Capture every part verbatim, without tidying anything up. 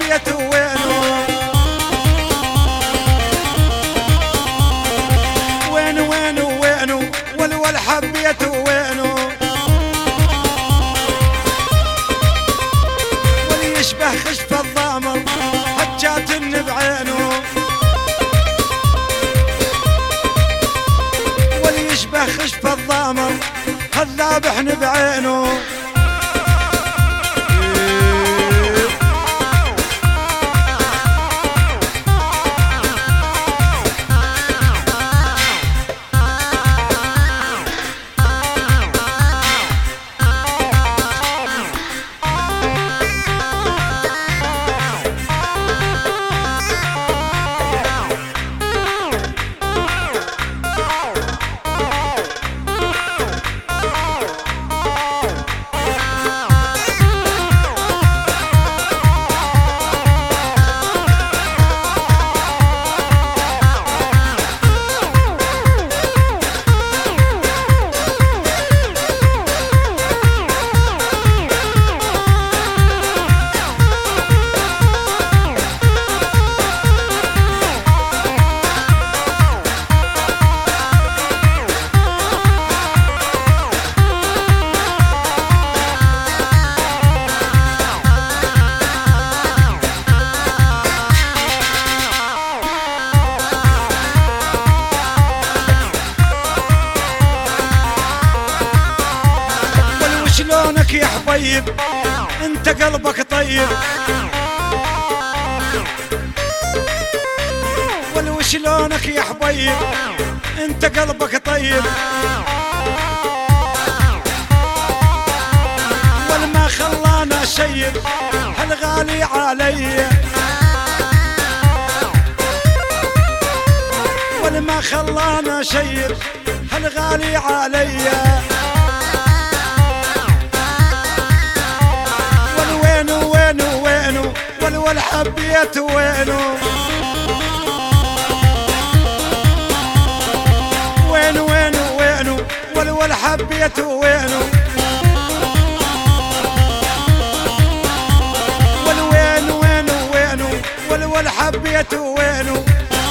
والحبية وينو وين وين وينو والحبية وينو واللي يشبه خشف الضامر حجات بعينه واللي يشبه خشف الضامر هالذابح بعينه شلونك يا حبيب انت قلبك طيب ولو شلونك يا حبيب انت قلبك طيب والما خلانا شيب هالغالي علي والما خلانا شيب هالغالي علي والحبية وينو وين وين وينو والحبية وينو والوين وين وينو والحبية وينو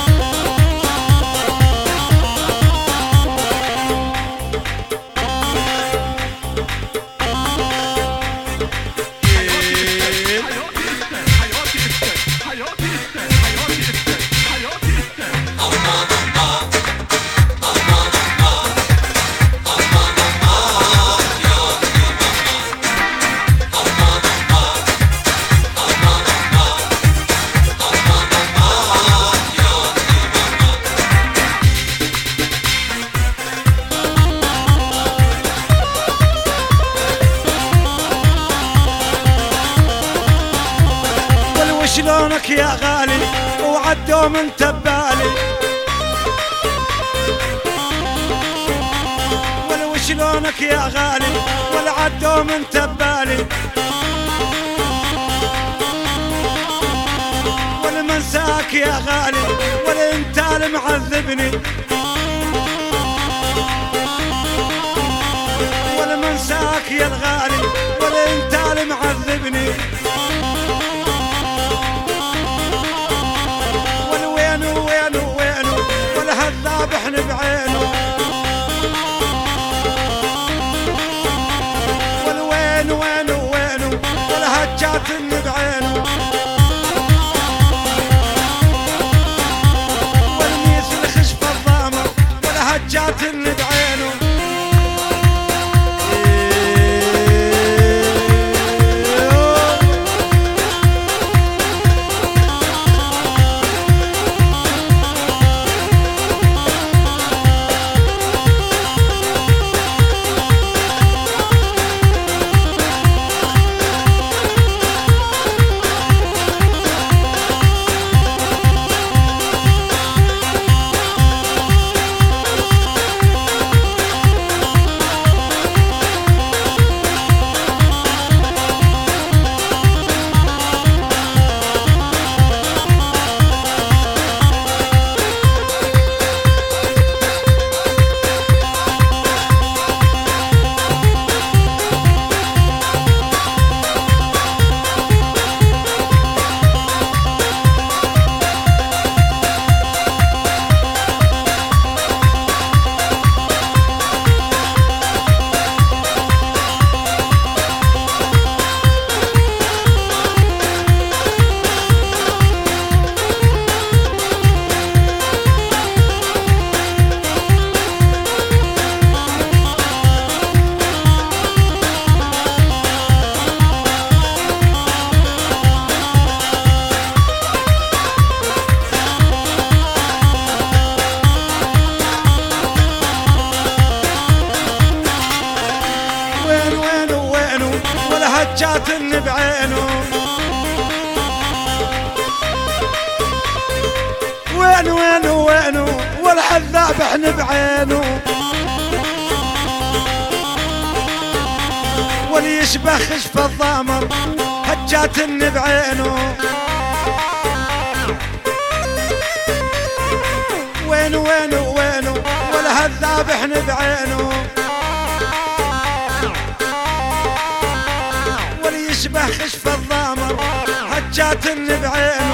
شلونك يا غالي وعدوا من تبالي ولو شلونك يا غالي ولا عدوا من تبالي ولا منساك يا غالي ولا انت اللي معذبني ولا منساك يا الغالي ولا انت اللي معذبني ذابحن بعينه والوين وين وينه والهجات بعينه والميس خشف الضامر والهجات بعينه وين وين وين ولا هجات بعينه وين وين وين ولا الذابح بعينه واللي يشبه خشف الضامر هجات بعينه وين وين وين ولا الذابح بعينه واللي يشبه خشف الضامر هجات بعينه